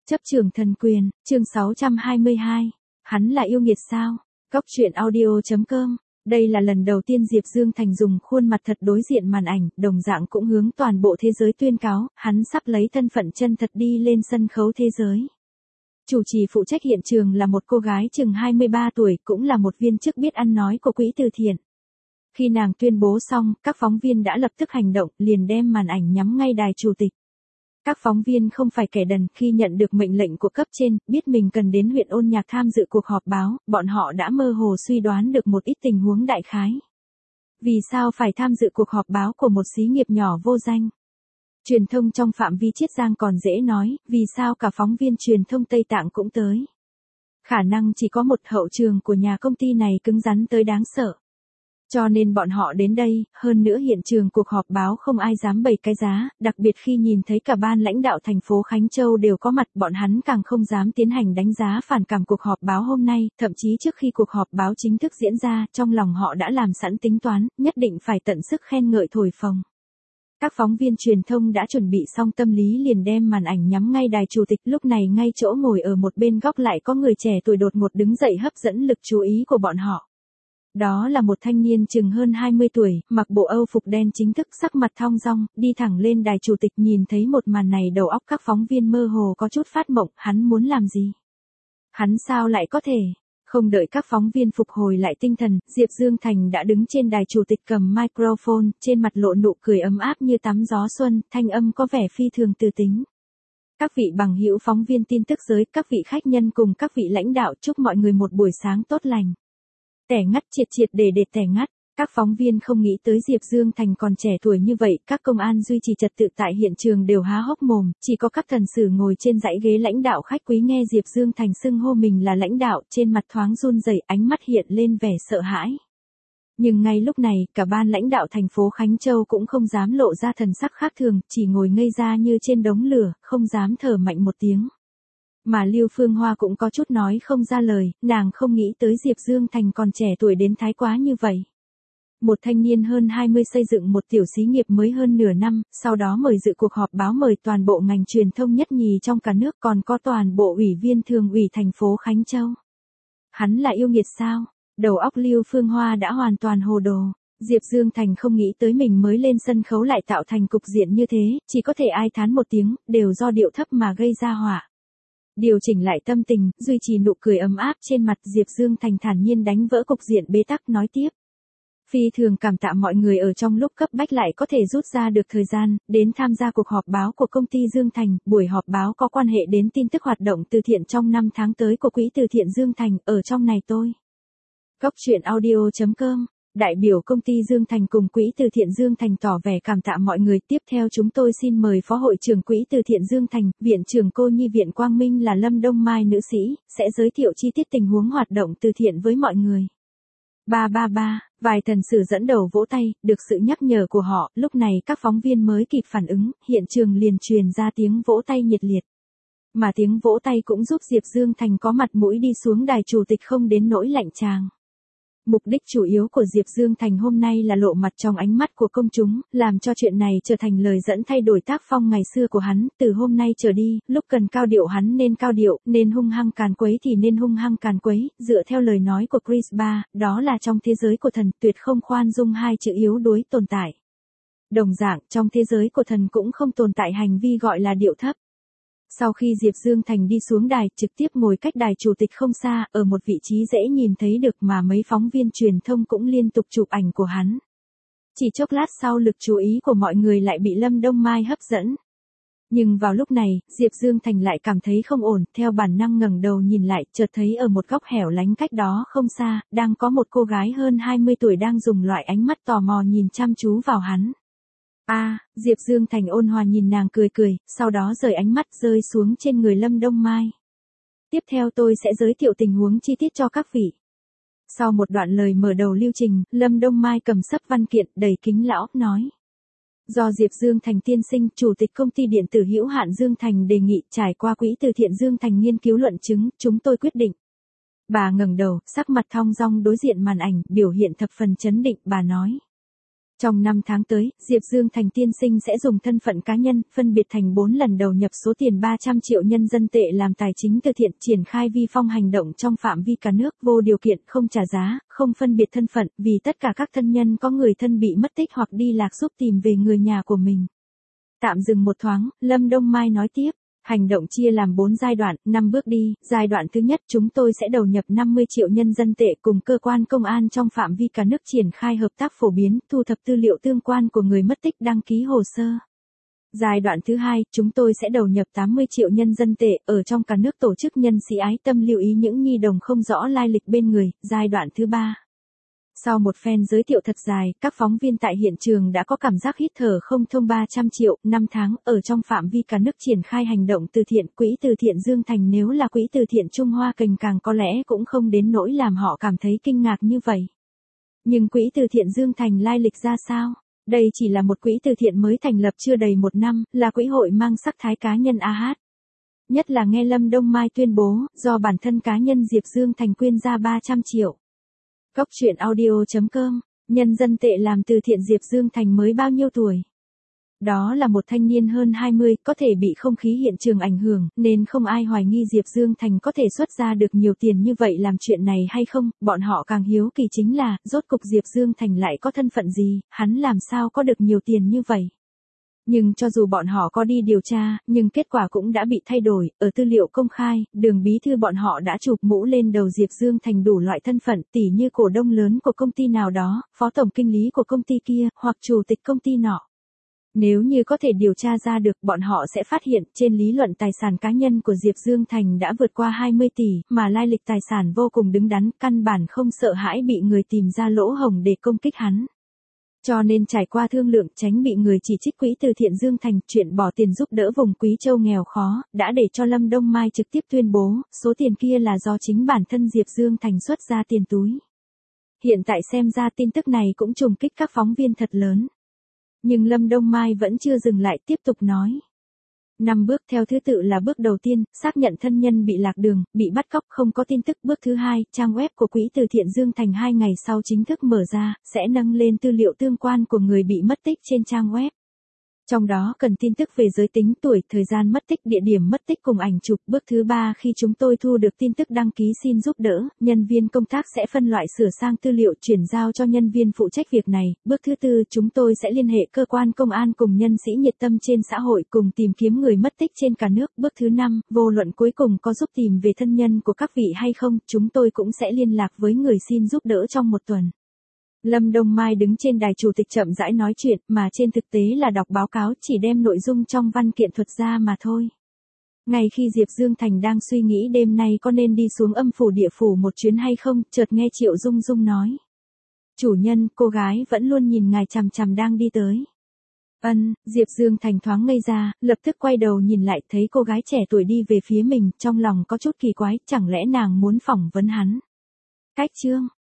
Chấp trường thần quyền, chương 622. Hắn là yêu nghiệt sao? Góc truyện audio.com. Đây là lần đầu tiên Diệp Dương Thành dùng khuôn mặt thật đối diện màn ảnh, đồng dạng cũng hướng toàn bộ thế giới tuyên cáo, hắn sắp lấy thân phận chân thật đi lên sân khấu thế giới. Chủ trì phụ trách hiện trường là một cô gái chừng 23 tuổi, cũng là một viên chức biết ăn nói của quỹ từ thiện. Khi nàng tuyên bố xong, các phóng viên đã lập tức hành động, liền đem màn ảnh nhắm ngay đài chủ tịch. Các phóng viên không phải kẻ đần, khi nhận được mệnh lệnh của cấp trên, biết mình cần đến huyện Ôn Nhạc tham dự cuộc họp báo, bọn họ đã mơ hồ suy đoán được một ít tình huống đại khái. Vì sao phải tham dự cuộc họp báo của một xí nghiệp nhỏ vô danh? Truyền thông trong phạm vi Chiết Giang còn dễ nói, vì sao cả phóng viên truyền thông Tây Tạng cũng tới? Khả năng chỉ có một, hậu trường của nhà công ty này cứng rắn tới đáng sợ. Cho nên bọn họ đến đây, hơn nữa hiện trường cuộc họp báo không ai dám bày cái giá, đặc biệt khi nhìn thấy cả ban lãnh đạo thành phố Khánh Châu đều có mặt, bọn hắn càng không dám tiến hành đánh giá phản cảm cuộc họp báo hôm nay, thậm chí trước khi cuộc họp báo chính thức diễn ra, trong lòng họ đã làm sẵn tính toán, nhất định phải tận sức khen ngợi thổi phồng. Các phóng viên truyền thông đã chuẩn bị xong tâm lý liền đem màn ảnh nhắm ngay đài chủ tịch, lúc này ngay chỗ ngồi ở một bên góc lại có người trẻ tuổi đột ngột đứng dậy hấp dẫn lực chú ý của bọn họ. Đó là một thanh niên chừng hơn 20 tuổi, mặc bộ Âu phục đen chính thức, sắc mặt thong dong, đi thẳng lên đài chủ tịch. Nhìn thấy một màn này đầu óc các phóng viên mơ hồ có chút phát mộng, hắn muốn làm gì? Hắn sao lại có thể? Không đợi các phóng viên phục hồi lại tinh thần, Diệp Dương Thành đã đứng trên đài chủ tịch cầm microphone, trên mặt lộ nụ cười ấm áp như tắm gió xuân, thanh âm có vẻ phi thường từ tính. Các vị bằng hữu phóng viên tin tức giới, các vị khách nhân cùng các vị lãnh đạo, chúc mọi người một buổi sáng tốt lành. Tẻ ngắt, triệt để tẻ ngắt. Các phóng viên không nghĩ tới Diệp Dương Thành còn trẻ tuổi như vậy, các công an duy trì trật tự tại hiện trường đều há hốc mồm, chỉ có các thần sử ngồi trên dãy ghế lãnh đạo khách quý nghe Diệp Dương Thành xưng hô mình là lãnh đạo, trên mặt thoáng run rẩy, ánh mắt hiện lên vẻ sợ hãi. Nhưng ngay lúc này, cả ban lãnh đạo thành phố Khánh Châu cũng không dám lộ ra thần sắc khác thường, chỉ ngồi ngây ra như trên đống lửa, không dám thở mạnh một tiếng. Mà Lưu Phương Hoa cũng có chút nói không ra lời, nàng không nghĩ tới Diệp Dương Thành còn trẻ tuổi đến thái quá như vậy. Một thanh niên hơn 20 xây dựng một tiểu xí nghiệp mới hơn nửa năm, sau đó mời dự cuộc họp báo, mời toàn bộ ngành truyền thông nhất nhì trong cả nước, còn có toàn bộ ủy viên thường ủy thành phố Khánh Châu. Hắn là yêu nghiệt sao? Đầu óc Lưu Phương Hoa đã hoàn toàn hồ đồ. Diệp Dương Thành không nghĩ tới mình mới lên sân khấu lại tạo thành cục diện như thế, chỉ có thể ai thán một tiếng, đều do điệu thấp mà gây ra họa. Điều chỉnh lại tâm tình, duy trì nụ cười ấm áp trên mặt, Diệp Dương Thành thản nhiên đánh vỡ cục diện bế tắc, nói tiếp. Phi thường cảm tạ mọi người ở trong lúc cấp bách lại có thể rút ra được thời gian, đến tham gia cuộc họp báo của công ty Dương Thành. Buổi họp báo có quan hệ đến tin tức hoạt động từ thiện trong 5 tháng tới của quỹ từ thiện Dương Thành, ở trong này tôi. Góc truyện audio.com. Đại biểu công ty Dương Thành cùng quỹ từ thiện Dương Thành tỏ vẻ cảm tạ mọi người. Tiếp theo chúng tôi xin mời Phó hội trưởng quỹ từ thiện Dương Thành, Viện trưởng cô nhi viện Quang Minh là Lâm Đông Mai nữ sĩ, sẽ giới thiệu chi tiết tình huống hoạt động từ thiện với mọi người. Vài thần sử dẫn đầu vỗ tay, được sự nhắc nhở của họ, lúc này các phóng viên mới kịp phản ứng, hiện trường liền truyền ra tiếng vỗ tay nhiệt liệt. Mà tiếng vỗ tay cũng giúp Diệp Dương Thành có mặt mũi đi xuống đài chủ tịch không đến nỗi lạnh tràng. Mục đích chủ yếu của Diệp Dương Thành hôm nay là lộ mặt trong ánh mắt của công chúng, làm cho chuyện này trở thành lời dẫn thay đổi tác phong ngày xưa của hắn, từ hôm nay trở đi, lúc cần cao điệu hắn nên cao điệu, nên hung hăng càn quấy thì nên hung hăng càn quấy, dựa theo lời nói của Chris Ba, đó là trong thế giới của thần, tuyệt không khoan dung hai chữ yếu đuối tồn tại. Đồng dạng, trong thế giới của thần cũng không tồn tại hành vi gọi là điệu thấp. Sau khi Diệp Dương Thành đi xuống đài, trực tiếp ngồi cách đài chủ tịch không xa, ở một vị trí dễ nhìn thấy được mà mấy phóng viên truyền thông cũng liên tục chụp ảnh của hắn. Chỉ chốc lát sau lực chú ý của mọi người lại bị Lâm Đông Mai hấp dẫn. Nhưng vào lúc này, Diệp Dương Thành lại cảm thấy không ổn, theo bản năng ngẩng đầu nhìn lại, chợt thấy ở một góc hẻo lánh cách đó không xa, đang có một cô gái hơn 20 tuổi đang dùng loại ánh mắt tò mò nhìn chăm chú vào hắn. Diệp Dương Thành ôn hòa nhìn nàng cười cười, sau đó rời ánh mắt rơi xuống trên người Lâm Đông Mai. Tiếp theo tôi sẽ giới thiệu tình huống chi tiết cho các vị. Sau một đoạn lời mở đầu lưu trình, Lâm Đông Mai cầm sấp văn kiện, đầy kính lão, nói. Do Diệp Dương Thành tiên sinh, chủ tịch công ty điện tử hữu hạn Dương Thành đề nghị, trải qua quỹ từ thiện Dương Thành nghiên cứu luận chứng, chúng tôi quyết định. Bà ngẩng đầu, sắc mặt thong dong đối diện màn ảnh, biểu hiện thập phần chấn định, bà nói. Trong 5 tháng tới, Diệp Dương Thành tiên sinh sẽ dùng thân phận cá nhân, phân biệt thành 4 lần đầu nhập số tiền 300 triệu nhân dân tệ làm tài chính từ thiện, triển khai vi phong hành động trong phạm vi cả nước, vô điều kiện, không trả giá, không phân biệt thân phận, vì tất cả các thân nhân có người thân bị mất tích hoặc đi lạc giúp tìm về người nhà của mình. Tạm dừng một thoáng, Lâm Đông Mai nói tiếp. Hành động chia làm 4 giai đoạn, 5 bước đi. Giai đoạn thứ nhất, chúng tôi sẽ đầu nhập 50 triệu nhân dân tệ cùng cơ quan công an trong phạm vi cả nước triển khai hợp tác phổ biến, thu thập tư liệu tương quan của người mất tích, đăng ký hồ sơ. Giai đoạn thứ hai, chúng tôi sẽ đầu nhập 80 triệu nhân dân tệ ở trong cả nước tổ chức nhân sĩ ái tâm lưu ý những nhi đồng không rõ lai lịch bên người. Giai đoạn thứ ba. Sau một phen giới thiệu thật dài, các phóng viên tại hiện trường đã có cảm giác hít thở không thông. 300 triệu, 5 tháng, ở trong phạm vi cả nước triển khai hành động từ thiện. Quỹ từ thiện Dương Thành nếu là quỹ từ thiện Trung Hoa Kình càng có lẽ cũng không đến nỗi làm họ cảm thấy kinh ngạc như vậy. Nhưng quỹ từ thiện Dương Thành lai lịch ra sao? Đây chỉ là một quỹ từ thiện mới thành lập chưa đầy 1 năm, là quỹ hội mang sắc thái cá nhân AH. Nhất là nghe Lâm Đông Mai tuyên bố, do bản thân cá nhân Diệp Dương Thành quyên ra 300 triệu. Cốc truyện audio.com, nhân dân tệ làm từ thiện. Diệp Dương Thành mới bao nhiêu tuổi? Đó là một thanh niên hơn 20, có thể bị không khí hiện trường ảnh hưởng, nên không ai hoài nghi Diệp Dương Thành có thể xuất ra được nhiều tiền như vậy làm chuyện này hay không. Bọn họ càng hiếu kỳ chính là, rốt cục Diệp Dương Thành lại có thân phận gì, hắn làm sao có được nhiều tiền như vậy. Nhưng cho dù bọn họ có đi điều tra, nhưng kết quả cũng đã bị thay đổi. Ở tư liệu công khai, Đường bí thư bọn họ đã chụp mũ lên đầu Diệp Dương Thành đủ loại thân phận, tỉ như cổ đông lớn của công ty nào đó, phó tổng kinh lý của công ty kia, hoặc chủ tịch công ty nọ. Nếu như có thể điều tra ra được, bọn họ sẽ phát hiện, trên lý luận tài sản cá nhân của Diệp Dương Thành đã vượt qua 20 tỷ, mà lai lịch tài sản vô cùng đứng đắn, căn bản không sợ hãi bị người tìm ra lỗ hổng để công kích hắn. Cho nên trải qua thương lượng, tránh bị người chỉ trích, quỹ từ thiện Dương Thành chuyện bỏ tiền giúp đỡ vùng Quý Châu nghèo khó, đã để cho Lâm Đông Mai trực tiếp tuyên bố, số tiền kia là do chính bản thân Diệp Dương Thành xuất ra tiền túi. Hiện tại xem ra tin tức này cũng trùng kích các phóng viên thật lớn. Nhưng Lâm Đông Mai vẫn chưa dừng lại, tiếp tục nói. 5 bước theo thứ tự là: bước đầu tiên, xác nhận thân nhân bị lạc đường, bị bắt cóc, không có tin tức. Bước thứ hai, trang web của quỹ từ thiện Dương Thành 2 ngày sau chính thức mở ra, sẽ nâng lên tư liệu tương quan của người bị mất tích trên trang web. Trong đó cần tin tức về giới tính, tuổi, thời gian mất tích, địa điểm mất tích cùng ảnh chụp. Bước thứ ba, khi chúng tôi thu được tin tức đăng ký xin giúp đỡ, nhân viên công tác sẽ phân loại sửa sang tư liệu chuyển giao cho nhân viên phụ trách việc này. Bước thứ tư, chúng tôi sẽ liên hệ cơ quan công an cùng nhân sĩ nhiệt tâm trên xã hội cùng tìm kiếm người mất tích trên cả nước. Bước thứ năm, vô luận cuối cùng có giúp tìm về thân nhân của các vị hay không, chúng tôi cũng sẽ liên lạc với người xin giúp đỡ trong 1 tuần. Lâm Đông Mai đứng trên đài chủ tịch chậm rãi nói chuyện, mà trên thực tế là đọc báo cáo, chỉ đem nội dung trong văn kiện thuật ra mà thôi. Ngay khi Diệp Dương Thành đang suy nghĩ đêm nay có nên đi xuống âm phủ địa phủ một chuyến hay không, chợt nghe Triệu Dung Dung nói. Chủ nhân, cô gái vẫn luôn nhìn ngài chằm chằm đang đi tới. Diệp Dương Thành thoáng ngây ra, lập tức quay đầu nhìn lại, thấy cô gái trẻ tuổi đi về phía mình, trong lòng có chút kỳ quái, chẳng lẽ nàng muốn phỏng vấn hắn. Cách chương